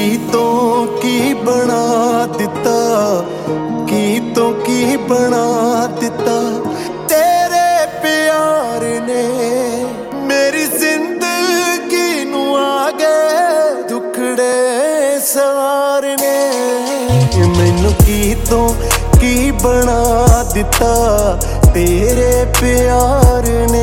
ਤੋਂ ਕੀ ਬਣਾ ਦਿੱਤਾ, ਕੀ ਤੋਂ ਕੀ ਬਣਾ ਦਿੱਤਾ। ਤੇਰੇ ਪਿਆਰ ਨੇ ਮੇਰੀ ਜ਼ਿੰਦਗੀ ਨੂੰ ਆ ਗਏ ਦੁੱਖੜੇ ਸਵਾਰਨੇ। ਮੈਨੂੰ ਕੀ ਤੋਂ ਕੀ ਬਣਾ ਦਿੱਤਾ ਤੇਰੇ ਪਿਆਰ ਨੇ।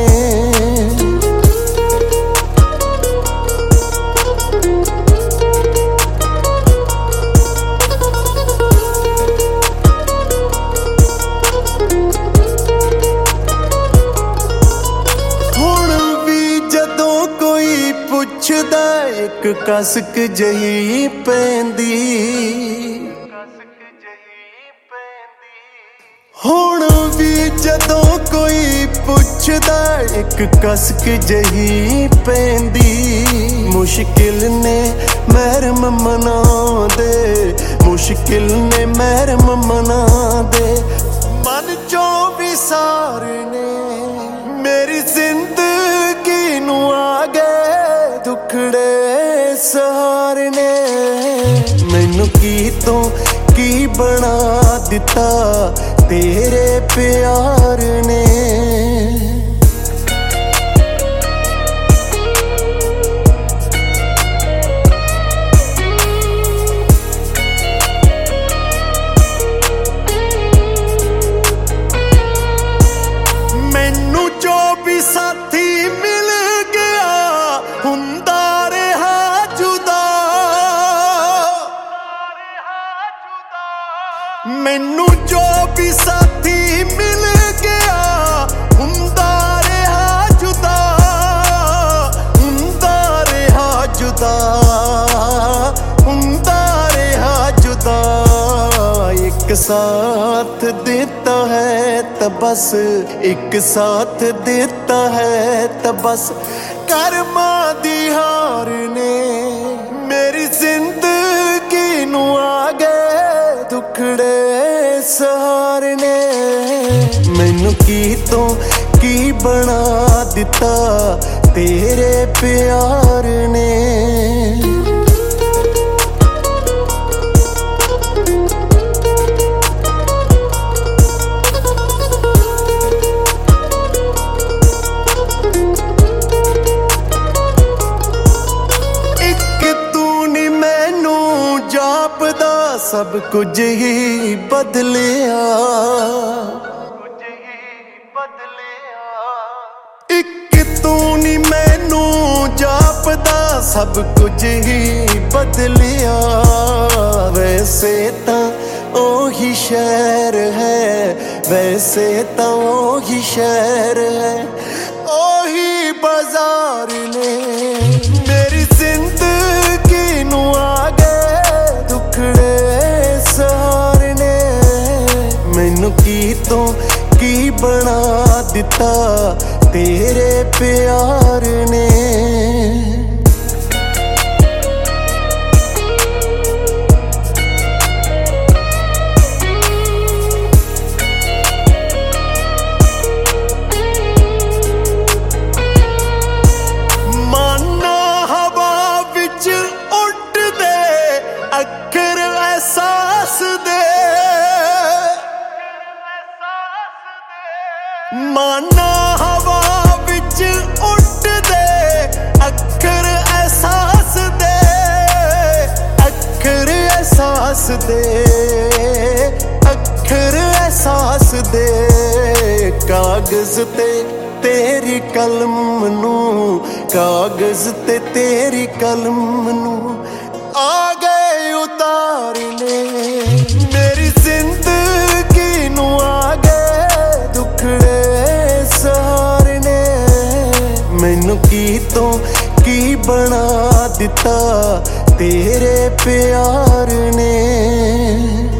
ਪੁੱਛਦਾ ਇੱਕ ਕਸਕ ਜਹੀ ਪੈਂਦੀ, ਹੁਣ ਵੀ ਜਦੋਂ ਕੋਈ ਪੁੱਛਦਾ ਇੱਕ ਕਸਕ ਜਹੀ ਪੈਂਦੀ। ਮੁਸ਼ਕਿਲ ਨੇ ਮਹਿਰਮ ਮਨਾਉਂਦੇ, ਮੁਸ਼ਕਿਲ ਨੇ ਮਹਿਰਮ ਮਨਾਉਂਦੇ। ਮਨ ਚੋਂ ਵਿਸਾਰ ਨੇ ਮੇਰੀ ਜ਼ਿੰਦਗੀ ਨੂੰ ਆ ਗਏ ਦੁੱਖੜੇ ਸਹਾਰਨੇ। ਮੈਨੂੰ ਕੀ ਤੋਂ ਕੀ ਬਣਾ ਦਿੱਤਾ ਤੇਰੇ ਪਿਆਰ ਨੇ। ਮੈਨੂੰ ਜੋ ਵੀ ਸਾਥੀ ਮਿਲ ਗਿਆ ਹੁੰਦਾ ਰਿਹਾ ਜੁਦਾ। ਮੈਨੂੰ ਜੋ ਵੀ ਸਾਥੀ ਮਿਲ ਗਿਆ ਹੁੰਦਾ ਰਿਹਾ ਜੁਦਾ, ਹੁੰਦਾ ਰਿਹਾ ਜੁਦਾ, ਹੁੰਦਾ ਰਿਹਾ ਜੁਦਾ। ਇੱਕ ਸਾਥ ਦੇਤਾ ਹੈ ਤਾਂ ਬਸ, ਇੱਕ ਸਾਥ ਦੇਤਾ ਹੈ ਤਾਂ ਬਸ। ਕਰਮਾਂ ਦੀ ਹਾਰ ਨੇ ਮੇਰੀ ਜ਼ਿੰਦਗੀ ਨੂੰ ਆ ਗਏ ਦੁੱਖੜੇ ਸਹਾਰਨੇ। ਮੈਨੂੰ ਕੀ ਤੋਂ ਕੀ ਬਣਾ ਦਿੱਤਾ ਤੇਰੇ ਪਿਆਰ ਨੇ। ਸਭ ਕੁਝ ਹੀ ਬਦਲਿਆ, ਇੱਕ ਤੂੰ ਨੀ ਮੈਨੂੰ ਜਾਪਦਾ ਸਭ ਕੁਝ ਹੀ ਬਦਲਿਆ। ਵੈਸੇ ਤਾਂ ਉਹੀ ਸ਼ਹਿਰ ਹੈ, ਵੈਸੇ ਤਾਂ ਉਹੀ ਸ਼ਹਿਰ ਹੈ, ਉਹੀ ਬਾਜ਼ਾਰ ਨੇ ਮੇਰੀ ਜ਼ਿੰਦਗੀ ਨੂੰ ਆ ਗਏ ਦੁੱਖੜੇ ਸਹਾਰਨੇ। ਮੈਨੂੰ ਕੀ ਤੋਂ ਕੀ ਬਣਾ ਦਿੱਤਾ ਤੇਰੇ ਪਿਆਰ ਨੇ। ਮਾਨਾ ਹਵਾ ਵਿੱਚ ਉੱਡਦੇ ਅੱਖਰ ਅਹਿਸਾਸ ਦੇ, ਮਾਨਾ ਹਵਾ ਵਿੱਚ ਉੱਡਦੇ ਅੱਖਰ ਅਹਿਸਾਸ ਦੇ, ਅੱਖਰ ਅਹਿਸਾਸ ਦੇ, ਅੱਖਰ ਅਹਿਸਾਸ ਦੇ। ਕਾਗਜ਼ ਤੇ ਤੇਰੀ ਕਲਮ ਨੂੰ, ਕਾਗਜ਼ ਤੇ ਤੇਰੀ ਕਲਮ ਨੂੰ ਆ ਗਏ ਉਤਾਰਨੇ। ਮੇਰੀ ਜ਼ਿੰਦਗੀ ਨੂੰ ਆ ਗਏ ਦੁੱਖੜੇ ਸਹਾਰਨੇ। ਮੈਨੂੰ ਕੀ ਤੋਂ ਕੀ ਬਣਾ ਦਿੱਤਾ ਤੇਰੇ ਪਿਆਰ ਨੇ।